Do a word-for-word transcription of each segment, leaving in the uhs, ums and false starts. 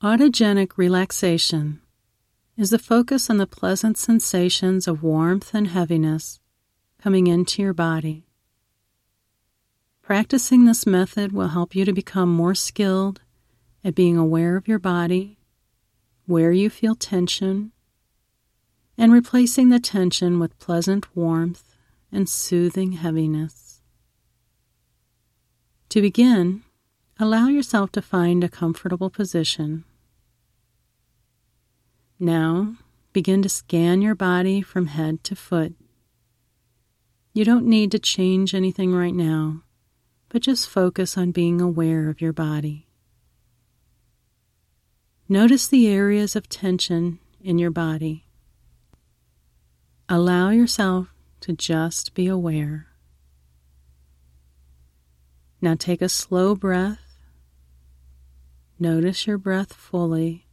Autogenic relaxation is the focus on the pleasant sensations of warmth and heaviness coming into your body. Practicing this method will help you to become more skilled at being aware of your body, where you feel tension, and replacing the tension with pleasant warmth and soothing heaviness. To begin, allow yourself to find a comfortable position. Now, begin to scan your body from head to foot. You don't need to change anything right now, but just focus on being aware of your body. Notice the areas of tension in your body. Allow yourself to just be aware. Now take a slow breath. Notice your breath fully.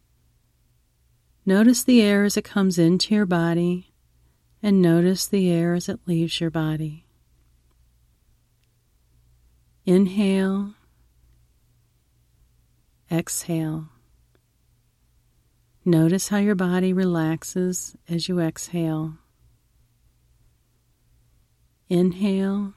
Notice the air as it comes into your body, and notice the air as it leaves your body. Inhale. Exhale. Notice how your body relaxes as you exhale. Inhale.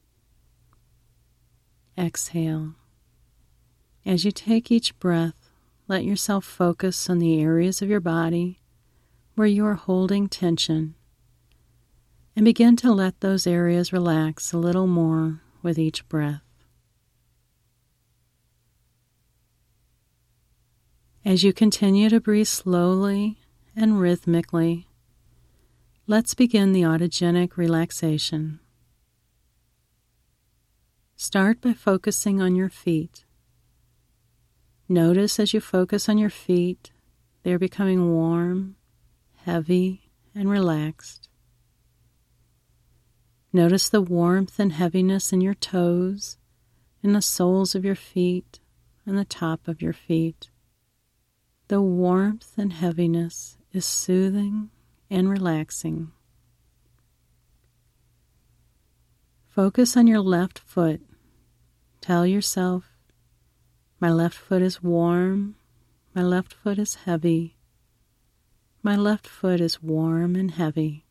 Exhale. As you take each breath, let yourself focus on the areas of your body where you are holding tension, and begin to let those areas relax a little more with each breath. As you continue to breathe slowly and rhythmically, let's begin the autogenic relaxation. Start by focusing on your feet. Notice as you focus on your feet, they are becoming warm, heavy, and relaxed. Notice the warmth and heaviness in your toes, in the soles of your feet, and the top of your feet. The warmth and heaviness is soothing and relaxing. Focus on your left foot. Tell yourself, my left foot is warm, my left foot is heavy, my left foot is warm and heavy.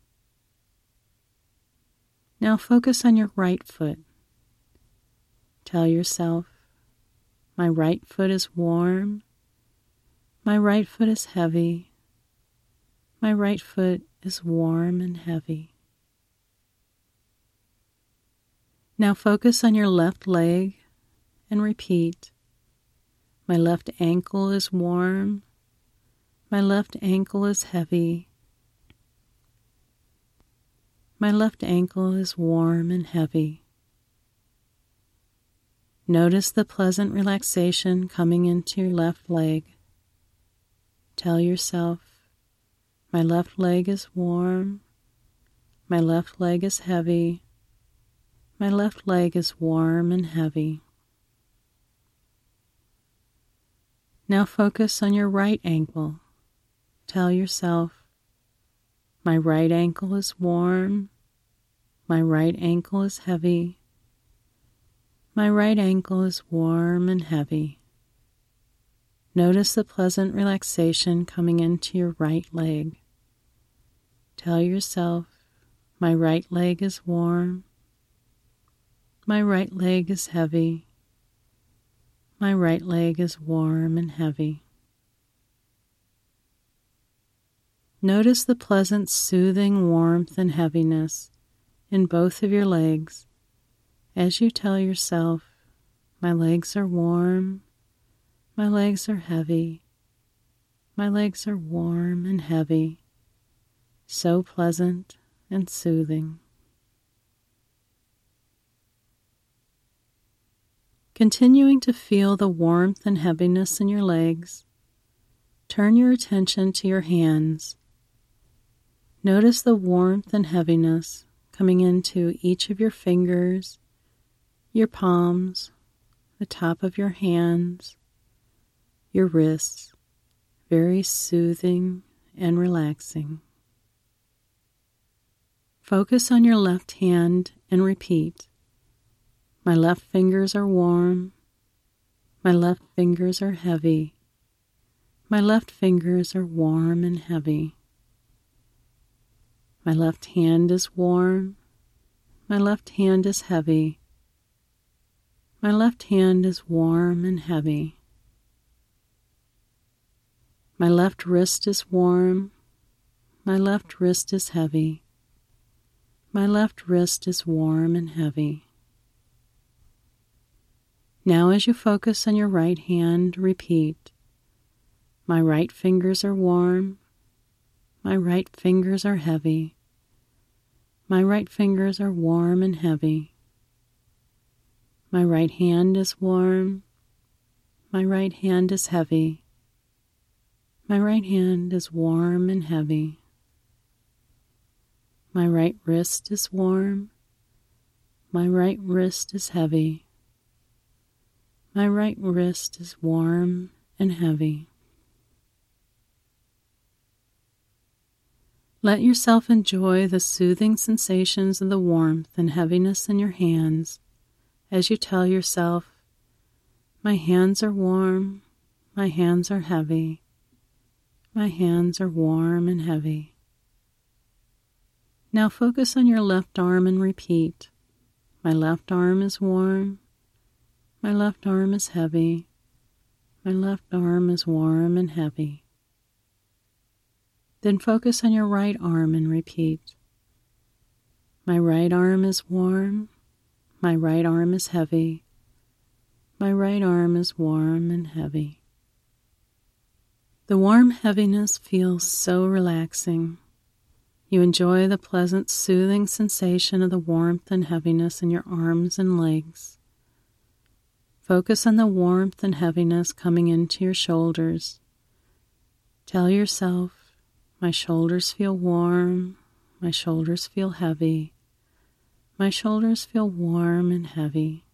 Now focus on your right foot. Tell yourself, my right foot is warm, my right foot is heavy, my right foot is warm and heavy. Now focus on your left leg and repeat, my left ankle is warm, my left ankle is heavy, my left ankle is warm and heavy. Notice the pleasant relaxation coming into your left leg. Tell yourself, my left leg is warm, my left leg is heavy, my left leg is warm and heavy. Now focus on your right ankle. Tell yourself, my right ankle is warm, my right ankle is heavy, my right ankle is warm and heavy. Notice the pleasant relaxation coming into your right leg. Tell yourself, my right leg is warm, my right leg is heavy, my right leg is warm and heavy. Notice the pleasant, soothing warmth and heaviness in both of your legs as you tell yourself, my legs are warm, my legs are heavy, my legs are warm and heavy, so pleasant and soothing. Continuing to feel the warmth and heaviness in your legs, turn your attention to your hands. Notice the warmth and heaviness coming into each of your fingers, your palms, the top of your hands, your wrists, very soothing and relaxing. Focus on your left hand and repeat, my left fingers are warm, my left fingers are heavy, My left fingers are warm and heavy. My left hand is warm. My left hand is heavy. My left hand is warm and heavy. My left wrist is warm. My left wrist is heavy. My left wrist is warm and heavy. Now as you focus on your right hand, repeat, my right fingers are warm. My right fingers are heavy. My right fingers are warm and heavy. My right hand is warm. My right hand is heavy. My right hand is warm and heavy. My right wrist is warm. My right wrist is heavy. My right wrist is warm and heavy. Let yourself enjoy the soothing sensations of the warmth and heaviness in your hands as you tell yourself, my hands are warm, my hands are heavy, my hands are warm and heavy. Now focus on your left arm and repeat, my left arm is warm, my left arm is heavy, my left arm is warm and heavy. Then focus on your right arm and repeat, my right arm is warm, my right arm is heavy, my right arm is warm and heavy. The warm heaviness feels so relaxing. You enjoy the pleasant, soothing sensation of the warmth and heaviness in your arms and legs. Focus on the warmth and heaviness coming into your shoulders. Tell yourself, my shoulders feel warm, my shoulders feel heavy, my shoulders feel warm and heavy.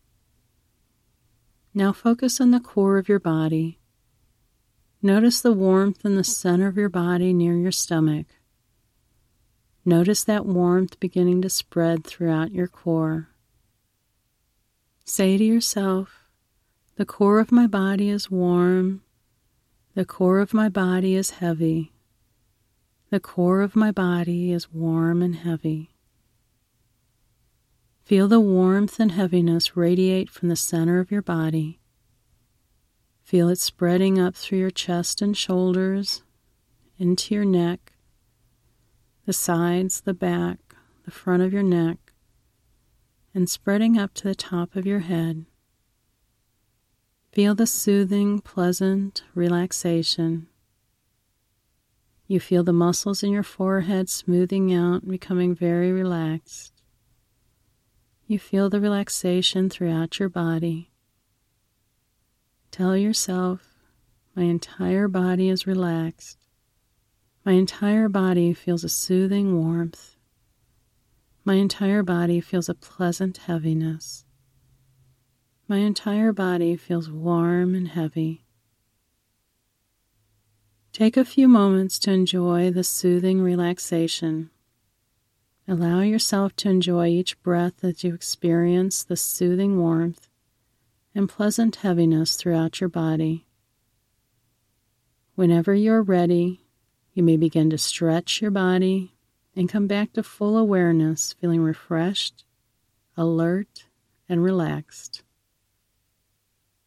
Now focus on the core of your body. Notice the warmth in the center of your body near your stomach. Notice that warmth beginning to spread throughout your core. Say to yourself, the core of my body is warm, the core of my body is heavy, the core of my body is warm and heavy. Feel the warmth and heaviness radiate from the center of your body. Feel it spreading up through your chest and shoulders, into your neck, the sides, the back, the front of your neck, and spreading up to the top of your head. Feel the soothing, pleasant relaxation. You feel the muscles in your forehead smoothing out and becoming very relaxed. You feel the relaxation throughout your body. Tell yourself, my entire body is relaxed. My entire body feels a soothing warmth. My entire body feels a pleasant heaviness. My entire body feels warm and heavy. Take a few moments to enjoy the soothing relaxation. Allow yourself to enjoy each breath as you experience the soothing warmth and pleasant heaviness throughout your body. Whenever you're ready, you may begin to stretch your body and come back to full awareness, feeling refreshed, alert, and relaxed.